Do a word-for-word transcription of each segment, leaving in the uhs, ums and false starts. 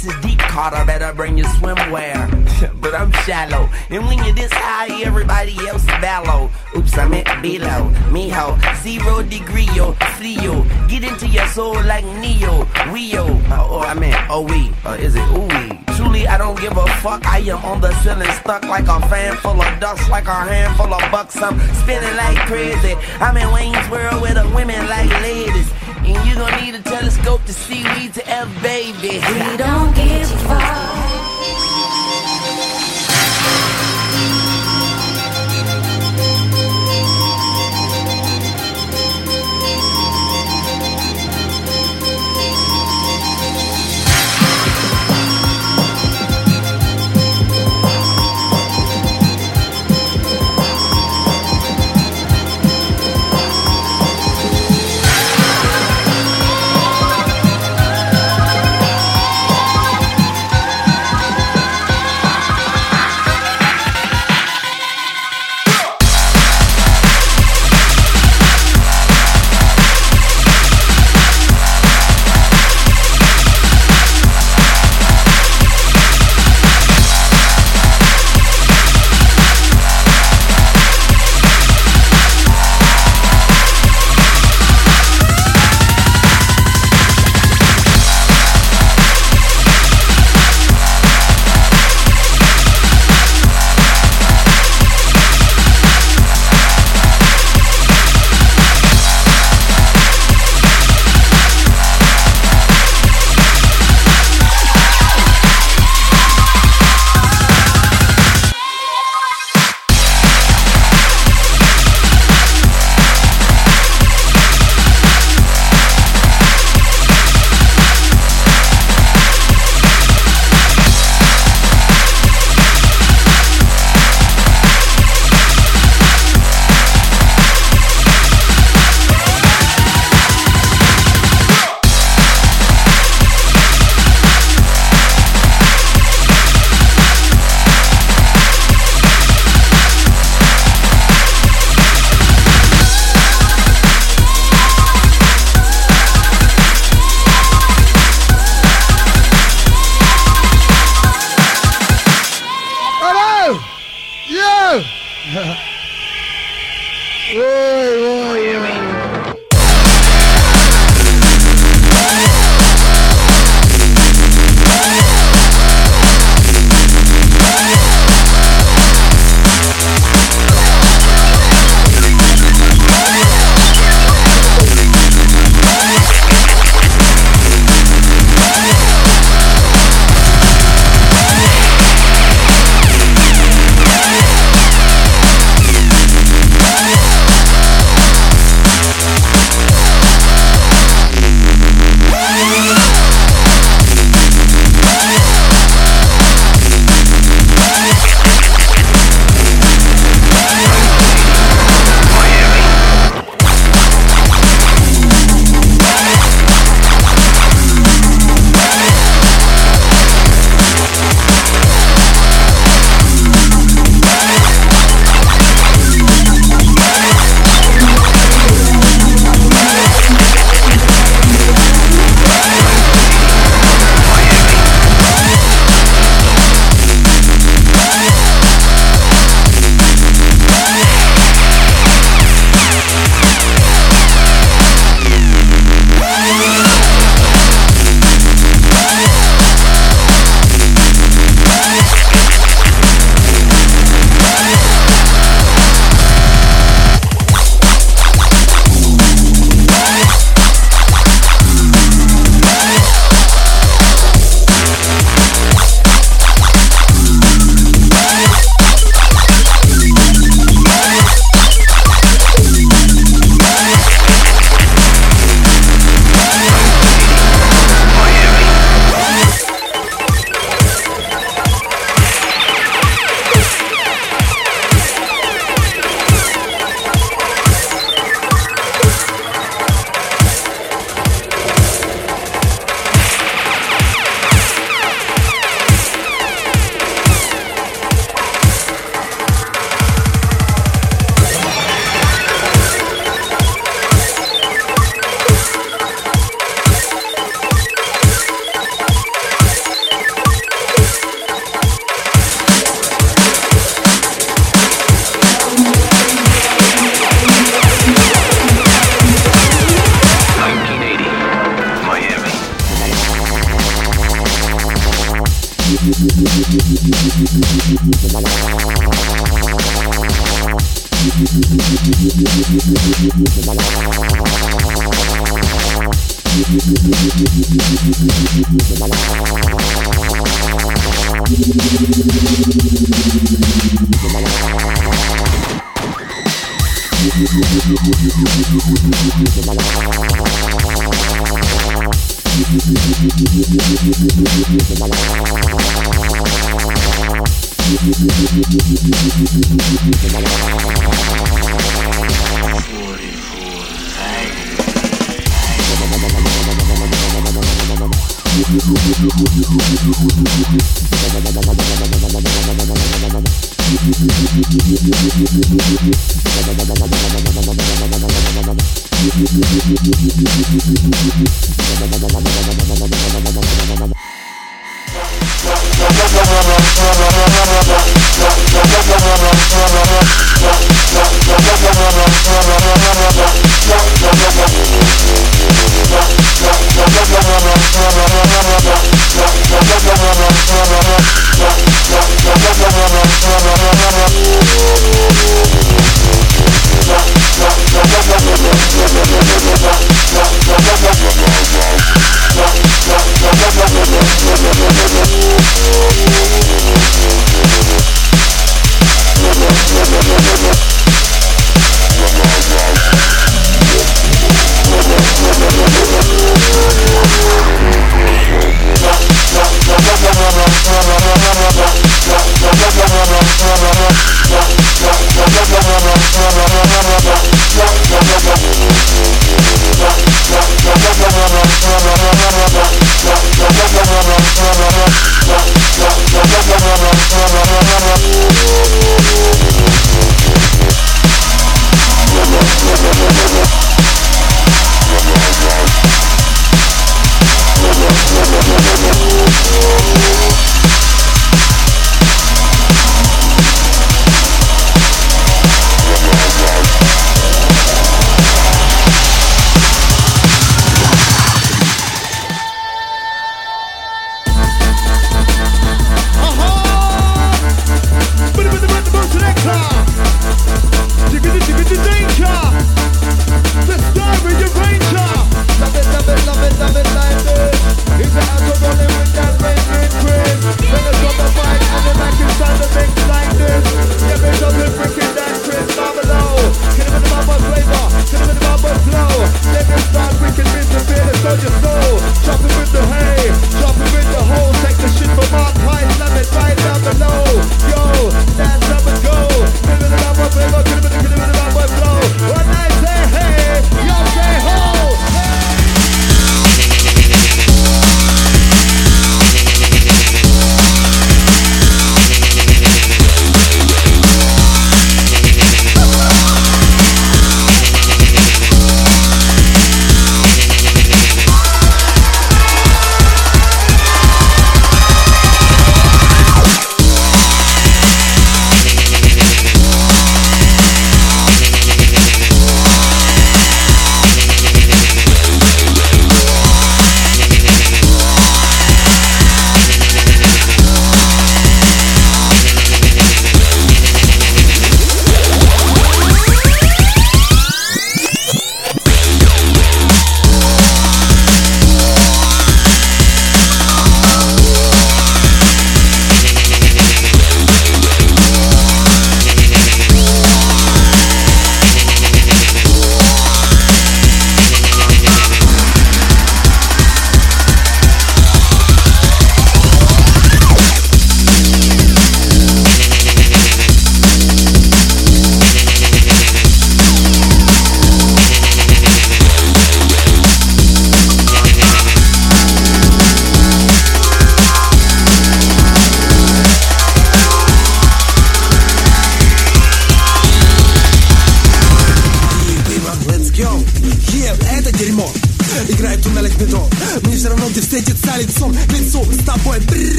This is deep, Carter, better bring your swimwear. But I'm shallow, and when you're this high, everybody else mellow. Oops, I meant below. Mijo, zero degree, yo, frio. Get into your soul like Neo, Rio. Oh, I meant O-E, or is it ooey? Truly, I don't give a fuck. I am on the ceiling, stuck like a fan full of dust, like a handful of bucks. I'm spinning like crazy. I'm in Wayne's World with the women like ladies. And you gon' need a telescope to see me to F, baby. We don't give a fuck.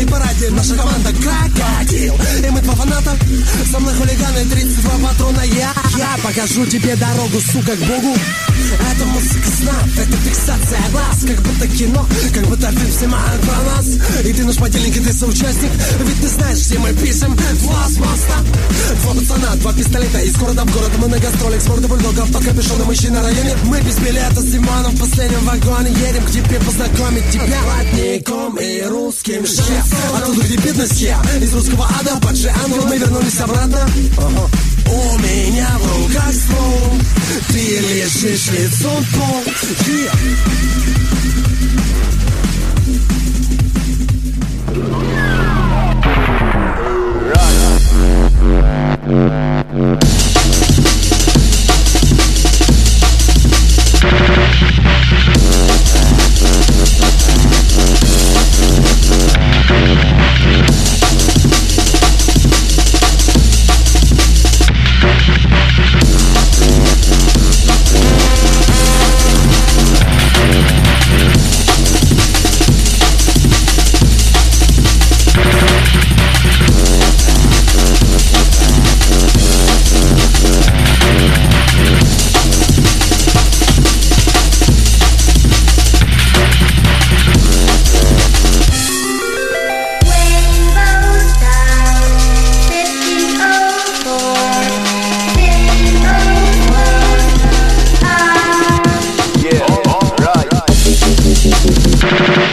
хит-параде наша команда крокодил. И мы два фаната, со мной хулиганы, тридцать два патрона. Я, я покажу тебе дорогу, сука, к Богу. Это музыка снов, это фиксация глаз. Как будто кино, как будто фильм снимают про нас. И ты наш подельник, и ты соучастник. Ведь ты знаешь, все мы пишем два с моста. Два пацана, два пистолета, из города в город. Мы на гастролях с мордой бульдогов, под капюшоном ищи на районе. Мы без билета с Диманом в последнем вагоне. Едем к тебе познакомить тебя латником и русским шеф. Оттуда, где бедность я, из русского ада, падший ангел, мы вернулись обратно. Ага. У меня в руках ствол, ты лежишь лицом в пол. Yeah. Yeah, right.